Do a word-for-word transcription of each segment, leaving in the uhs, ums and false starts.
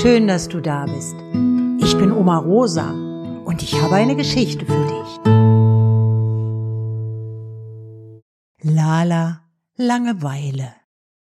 Schön, dass du da bist. Ich bin Oma Rosa und ich habe eine Geschichte für dich. Lala, Langeweile.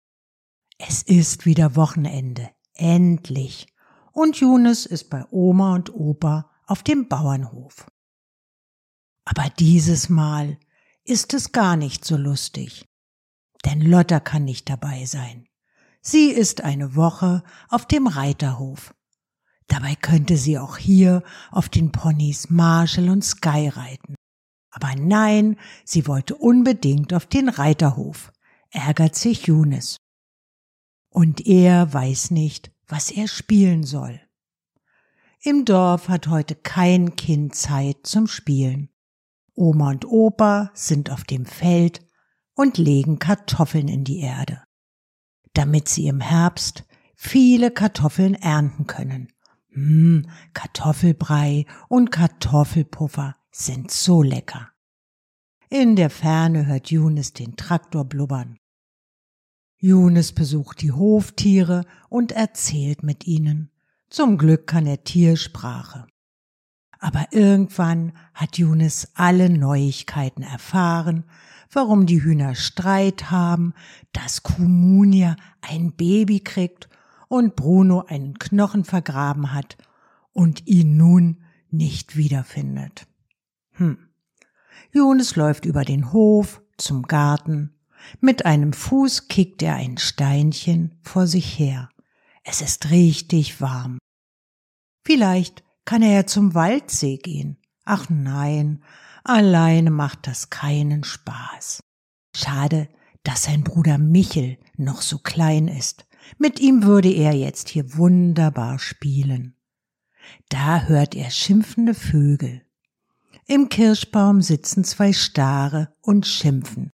Es ist wieder Wochenende, endlich. Und Younes ist bei Oma und Opa auf dem Bauernhof. Aber dieses Mal ist es gar nicht so lustig, denn Lotta kann nicht dabei sein. Sie ist eine Woche auf dem Reiterhof. Dabei könnte sie auch hier auf den Ponys Marshall und Sky reiten. Aber nein, sie wollte unbedingt auf den Reiterhof, ärgert sich Younes. Und er weiß nicht, was er spielen soll. Im Dorf hat heute kein Kind Zeit zum Spielen. Oma und Opa sind auf dem Feld und legen Kartoffeln in die Erde, damit sie im Herbst viele Kartoffeln ernten können. Hm, Kartoffelbrei und Kartoffelpuffer sind so lecker. In der Ferne hört Younes den Traktor blubbern. Younes besucht die Hoftiere und erzählt mit ihnen. Zum Glück kann er Tiersprache. Aber irgendwann hat Younes alle Neuigkeiten erfahren, warum die Hühner Streit haben, dass Kumunia ein Baby kriegt und Bruno einen Knochen vergraben hat und ihn nun nicht wiederfindet. Hm. Younes läuft über den Hof zum Garten. Mit einem Fuß kickt er ein Steinchen vor sich her. Es ist richtig warm. Vielleicht kann er ja zum Waldsee gehen. Ach nein, alleine macht das keinen Spaß. Schade, dass sein Bruder Michel noch so klein ist. Mit ihm würde er jetzt hier wunderbar spielen. Da hört er schimpfende Vögel. Im Kirschbaum sitzen zwei Stare und schimpfen.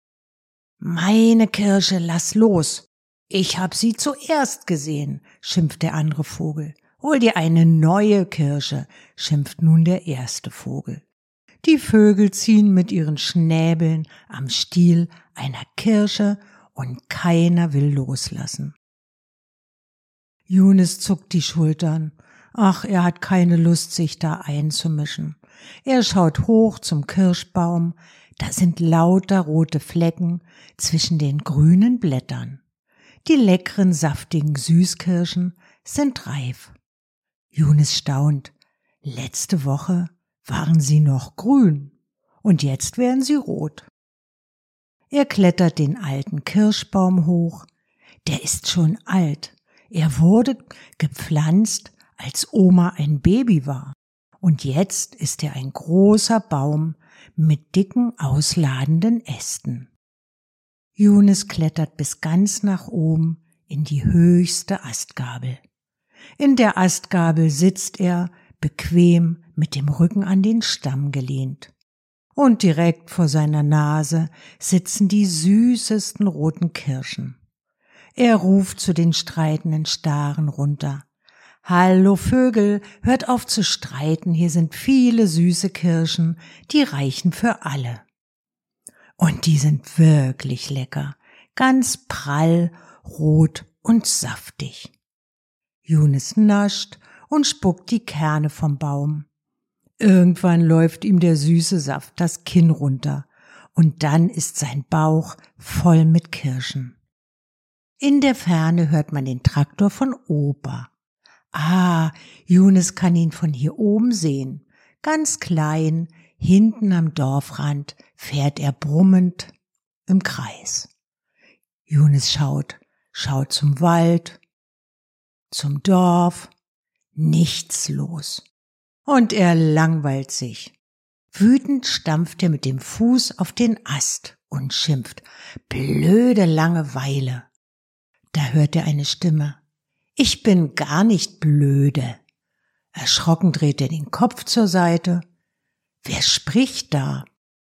»Meine Kirsche, lass los! Ich hab sie zuerst gesehen«, schimpft der andere Vogel. »Hol dir eine neue Kirsche«, schimpft nun der erste Vogel. Die Vögel ziehen mit ihren Schnäbeln am Stiel einer Kirsche und keiner will loslassen. Younes zuckt die Schultern. Ach, er hat keine Lust, sich da einzumischen. Er schaut hoch zum Kirschbaum. Da sind lauter rote Flecken zwischen den grünen Blättern. Die leckeren, saftigen Süßkirschen sind reif. Younes staunt. Letzte Woche waren sie noch grün und jetzt werden sie rot. Er klettert den alten Kirschbaum hoch. Der ist schon alt. Er wurde gepflanzt, als Oma ein Baby war. Und jetzt ist er ein großer Baum mit dicken, ausladenden Ästen. Younes klettert bis ganz nach oben in die höchste Astgabel. In der Astgabel sitzt er, bequem mit dem Rücken an den Stamm gelehnt. Und direkt vor seiner Nase sitzen die süßesten roten Kirschen. Er ruft zu den streitenden Staren runter. »Hallo Vögel, hört auf zu streiten, hier sind viele süße Kirschen, die reichen für alle.« Und die sind wirklich lecker, ganz prall, rot und saftig. Younes nascht und spuckt die Kerne vom Baum. Irgendwann läuft ihm der süße Saft das Kinn runter und dann ist sein Bauch voll mit Kirschen. In der Ferne hört man den Traktor von Opa. Ah, Younes kann ihn von hier oben sehen. Ganz klein, hinten am Dorfrand fährt er brummend im Kreis. Younes schaut, schaut zum Wald, zum Dorf, nichts los. Und er langweilt sich. Wütend stampft er mit dem Fuß auf den Ast und schimpft, »Blöde Langeweile«. Da hört er eine Stimme. »Ich bin gar nicht blöde.« Erschrocken dreht er den Kopf zur Seite. Wer spricht da?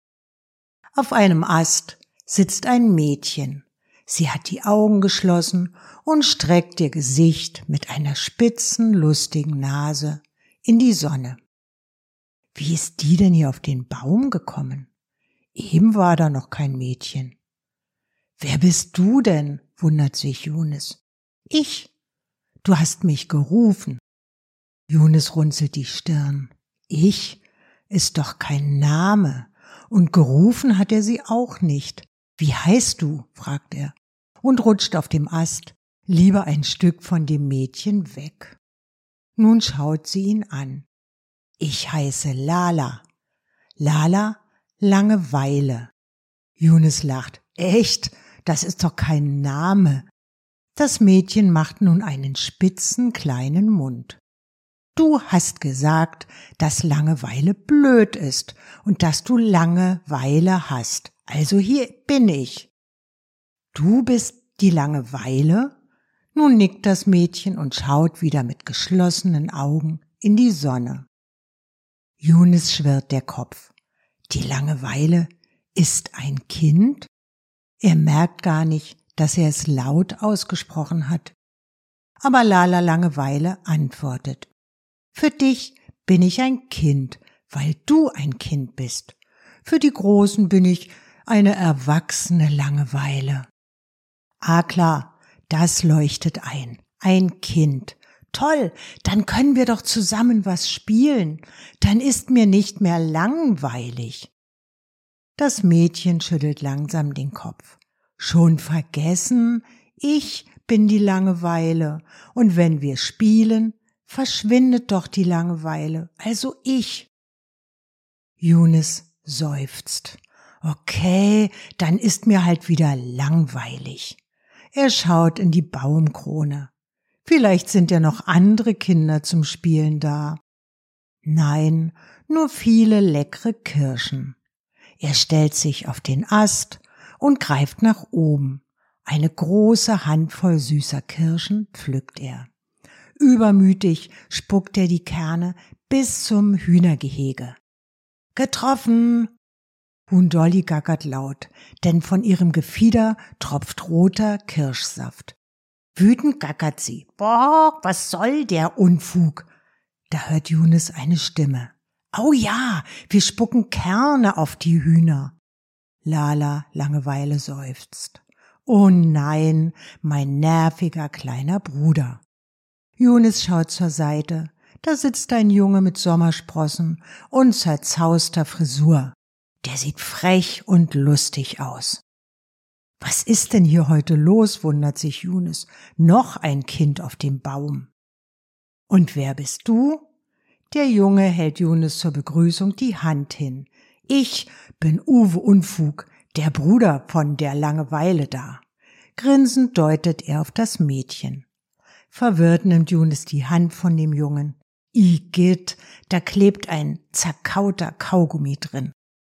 Auf einem Ast sitzt ein Mädchen. Sie hat die Augen geschlossen und streckt ihr Gesicht mit einer spitzen, lustigen Nase in die Sonne. Wie ist die denn hier auf den Baum gekommen? Eben war da noch kein Mädchen. »Wer bist du denn?« wundert sich Younes. »Ich. du hast mich gerufen. Younes runzelt die Stirn. Ich? Ist doch kein Name. Und gerufen hat er sie auch nicht. Wie heißt du? Fragt er und rutscht auf dem Ast lieber ein Stück von dem Mädchen weg. Nun schaut sie ihn an. Ich heiße Lala. Lala, Langeweile. Younes lacht. Echt? Das ist doch kein Name. Das Mädchen macht nun einen spitzen kleinen Mund. Du hast gesagt, dass Langeweile blöd ist und dass du Langeweile hast. Also hier bin ich. Du bist die Langeweile? Nun nickt das Mädchen und schaut wieder mit geschlossenen Augen in die Sonne. Younes schwirrt der Kopf. Die Langeweile ist ein Kind? Er merkt gar nicht, dass er es laut ausgesprochen hat. Aber Lala Langeweile antwortet. Für dich bin ich ein Kind, weil du ein Kind bist. Für die Großen bin ich eine erwachsene Langeweile. Ah klar, das leuchtet ein. Ein Kind. Toll, dann können wir doch zusammen was spielen. Dann ist mir nicht mehr langweilig. Das Mädchen schüttelt langsam den Kopf. Schon vergessen? Ich bin die Langeweile. Und wenn wir spielen, verschwindet doch die Langeweile, also ich. Younes seufzt. Okay, dann ist mir halt wieder langweilig. Er schaut in die Baumkrone. Vielleicht sind ja noch andere Kinder zum Spielen da. Nein, nur viele leckere Kirschen. Er stellt sich auf den Ast und greift nach oben. Eine große Handvoll süßer Kirschen pflückt er. Übermütig spuckt er die Kerne bis zum Hühnergehege. Getroffen! Huhn Dolly gackert laut, denn von ihrem Gefieder tropft roter Kirschsaft. Wütend gackert sie. Boah, was soll der Unfug? Da hört Younes eine Stimme. Oh ja, wir spucken Kerne auf die Hühner. Lala Langeweile seufzt. Oh nein, mein nerviger kleiner Bruder. Younes schaut zur Seite. Da sitzt ein Junge mit Sommersprossen und zerzauster Frisur. Der sieht frech und lustig aus. Was ist denn hier heute los, wundert sich Younes. Noch ein Kind auf dem Baum. Und wer bist du? Der Junge hält Younes zur Begrüßung die Hand hin. Ich bin Uwe Unfug, der Bruder von der Langeweile da. Grinsend deutet er auf das Mädchen. Verwirrt nimmt Younes die Hand von dem Jungen. Igitt, da klebt ein zerkauter Kaugummi drin.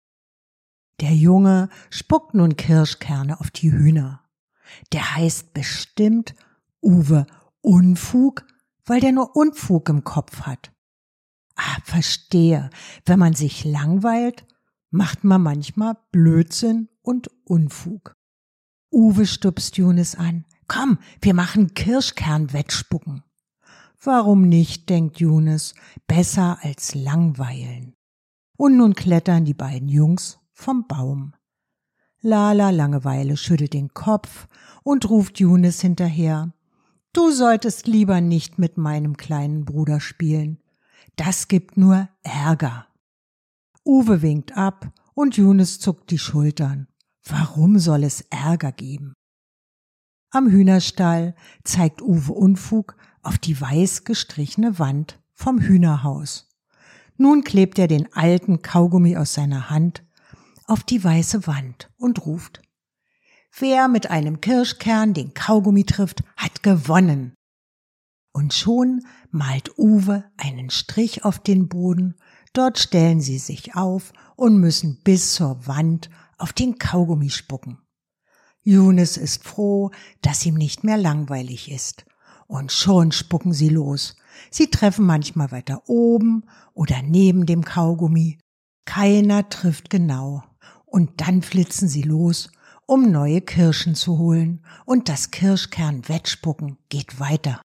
Der Junge spuckt nun Kirschkerne auf die Hühner. Der heißt bestimmt Uwe Unfug, weil der nur Unfug im Kopf hat. Ah, verstehe, wenn man sich langweilt, macht man manchmal Blödsinn und Unfug. Uwe stupst Younes an. Komm, wir machen Kirschkernwettspucken. Warum nicht, denkt Younes, besser als langweilen. Und nun klettern die beiden Jungs vom Baum. Lala Langeweile schüttelt den Kopf und ruft Younes hinterher. Du solltest lieber nicht mit meinem kleinen Bruder spielen. Das gibt nur Ärger. Uwe winkt ab und Younes zuckt die Schultern. Warum soll es Ärger geben? Am Hühnerstall zeigt Uwe Unfug auf die weiß gestrichene Wand vom Hühnerhaus. Nun klebt er den alten Kaugummi aus seiner Hand auf die weiße Wand und ruft: Wer mit einem Kirschkern den Kaugummi trifft, hat gewonnen. Und schon malt Uwe einen Strich auf den Boden, dort stellen sie sich auf und müssen bis zur Wand auf den Kaugummi spucken. Younes ist froh, dass ihm nicht mehr langweilig ist. Und schon spucken sie los. Sie treffen manchmal weiter oben oder neben dem Kaugummi. Keiner trifft genau. Und dann flitzen sie los, um neue Kirschen zu holen. Und das Kirschkernwettspucken geht weiter.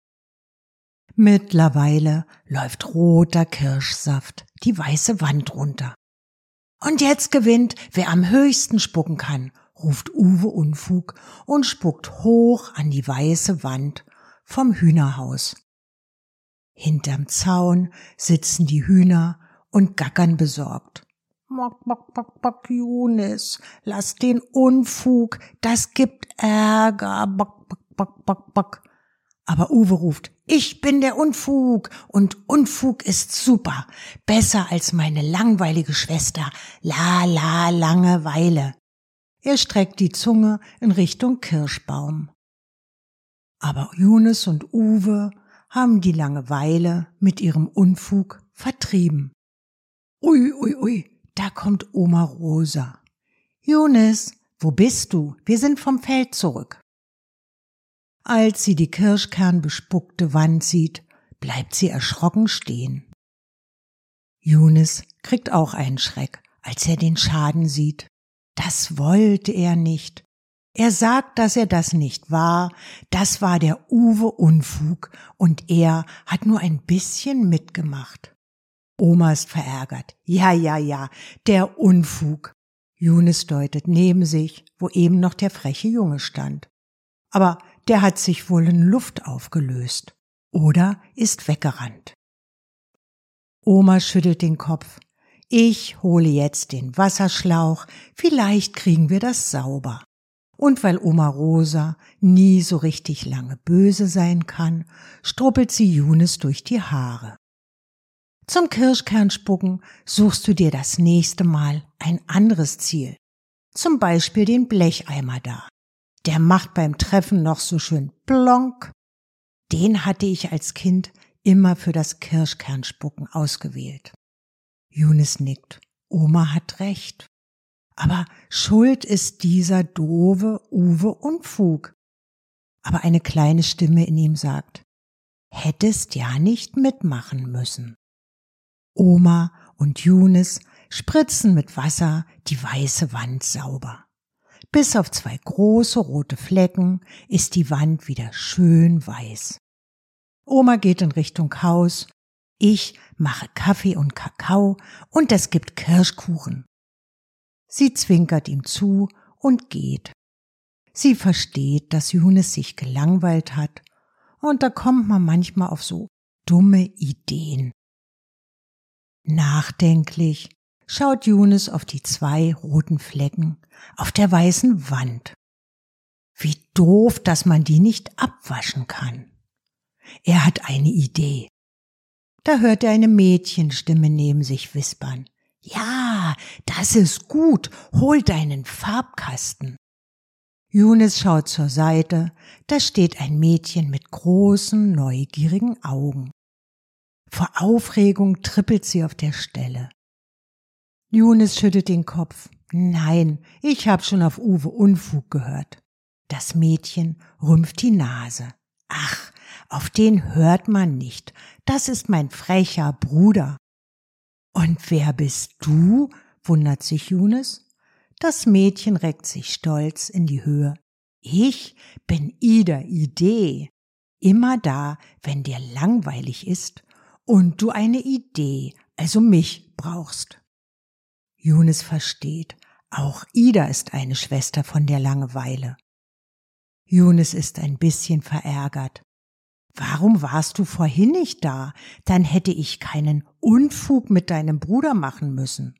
Mittlerweile läuft roter Kirschsaft die weiße Wand runter. Und jetzt gewinnt, wer am höchsten spucken kann, ruft Uwe Unfug und spuckt hoch an die weiße Wand vom Hühnerhaus. Hinterm Zaun sitzen die Hühner und gackern besorgt. Bock, bock, bock, bock, Younes, lass den Unfug, das gibt Ärger, bock, bock, bock, bock, bock. Aber Uwe ruft, ich bin der Unfug und Unfug ist super, besser als meine langweilige Schwester, la la Langeweile. Er streckt die Zunge in Richtung Kirschbaum. Aber Younes und Uwe haben die Langeweile mit ihrem Unfug vertrieben. Ui, ui, ui, da kommt Oma Rosa. Younes, wo bist du? Wir sind vom Feld zurück. Als sie die kirschkernbespuckte Wand sieht, bleibt sie erschrocken stehen. Younes kriegt auch einen Schreck, als er den Schaden sieht. Das wollte er nicht. Er sagt, dass er das nicht war. Das war der Uwe Unfug und er hat nur ein bisschen mitgemacht. Oma ist verärgert. Ja, ja, ja, der Unfug. Younes deutet neben sich, wo eben noch der freche Junge stand. Aber der hat sich wohl in Luft aufgelöst oder ist weggerannt. Oma schüttelt den Kopf. Ich hole jetzt den Wasserschlauch, vielleicht kriegen wir das sauber. Und weil Oma Rosa nie so richtig lange böse sein kann, struppelt sie Younes durch die Haare. Zum Kirschkernspucken suchst du dir das nächste Mal ein anderes Ziel. Zum Beispiel den Blecheimer da. Der macht beim Treffen noch so schön plonk. Den hatte ich als Kind immer für das Kirschkernspucken ausgewählt. Younes nickt. Oma hat recht. Aber schuld ist dieser doofe Uwe Unfug. Aber eine kleine Stimme in ihm sagt, hättest ja nicht mitmachen müssen. Oma und Younes spritzen mit Wasser die weiße Wand sauber. Bis auf zwei große rote Flecken ist die Wand wieder schön weiß. Oma geht in Richtung Haus. Ich mache Kaffee und Kakao und es gibt Kirschkuchen. Sie zwinkert ihm zu und geht. Sie versteht, dass Younes sich gelangweilt hat und da kommt man manchmal auf so dumme Ideen. Nachdenklich schaut Younes auf die zwei roten Flecken auf der weißen Wand. Wie doof, dass man die nicht abwaschen kann. Er hat eine Idee. Da hört er eine Mädchenstimme neben sich wispern. Ja, das ist gut, hol deinen Farbkasten. Younes schaut zur Seite, da steht ein Mädchen mit großen, neugierigen Augen. Vor Aufregung trippelt sie auf der Stelle. Younes schüttelt den Kopf. Nein, ich hab schon auf Uwe Unfug gehört. Das Mädchen rümpft die Nase. Ach, auf den hört man nicht. Das ist mein frecher Bruder. Und wer bist du? Wundert sich Younes. Das Mädchen reckt sich stolz in die Höhe. Ich bin Ida Idee. Immer da, wenn dir langweilig ist und du eine Idee, also mich, brauchst. Younes versteht, auch Ida ist eine Schwester von der Langeweile. Younes ist ein bisschen verärgert. Warum warst du vorhin nicht da? Dann hätte ich keinen Unfug mit deinem Bruder machen müssen.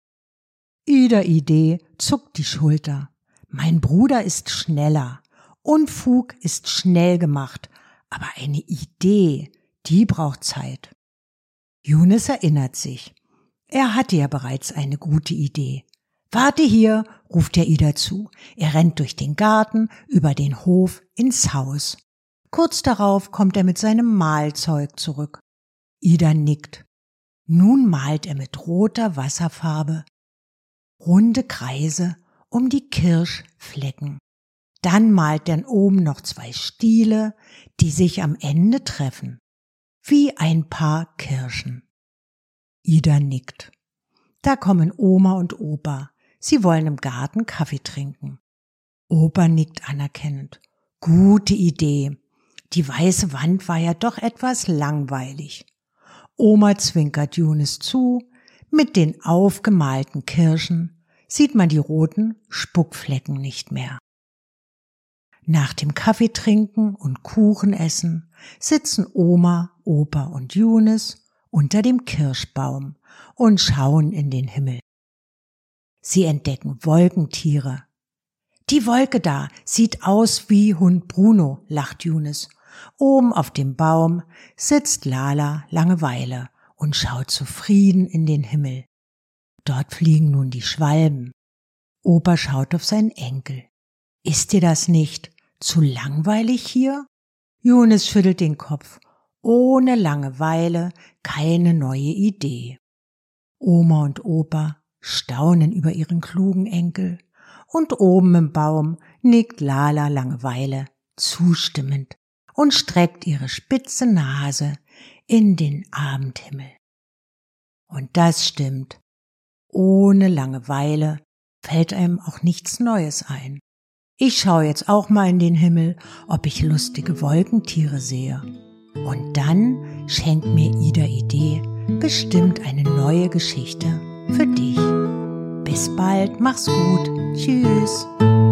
Ida Idee zuckt die Schulter. Mein Bruder ist schneller. Unfug ist schnell gemacht, aber eine Idee, die braucht Zeit. Younes erinnert sich. Er hatte ja bereits eine gute Idee. Warte hier, ruft er Ida zu. Er rennt durch den Garten, über den Hof, ins Haus. Kurz darauf kommt er mit seinem Malzeug zurück. Ida nickt. Nun malt er mit roter Wasserfarbe runde Kreise um die Kirschflecken. Dann malt er oben noch zwei Stiele, die sich am Ende treffen, wie ein Paar Kirschen. Ida nickt. Da kommen Oma und Opa. Sie wollen im Garten Kaffee trinken. Opa nickt anerkennend. Gute Idee. Die weiße Wand war ja doch etwas langweilig. Oma zwinkert Younes zu. Mit den aufgemalten Kirschen sieht man die roten Spuckflecken nicht mehr. Nach dem Kaffee trinken und Kuchen essen sitzen Oma, Opa und Yunus unter dem Kirschbaum und schauen in den Himmel. Sie entdecken Wolkentiere. Die Wolke da sieht aus wie Hund Bruno, lacht Yunus. Oben auf dem Baum sitzt Lala Langeweile und schaut zufrieden in den Himmel. Dort fliegen nun die Schwalben. Opa schaut auf seinen Enkel. Ist dir das nicht zu langweilig hier? Yunus schüttelt den Kopf. Ohne Langeweile keine neue Idee. Oma und Opa staunen über ihren klugen Enkel. Und oben im Baum nickt Lala Langeweile zustimmend und streckt ihre spitze Nase in den Abendhimmel. Und das stimmt. Ohne Langeweile fällt einem auch nichts Neues ein. Ich schaue jetzt auch mal in den Himmel, ob ich lustige Wolkentiere sehe. Und dann schenkt mir Ida Idee bestimmt eine neue Geschichte für dich. Bis bald, mach's gut, tschüss.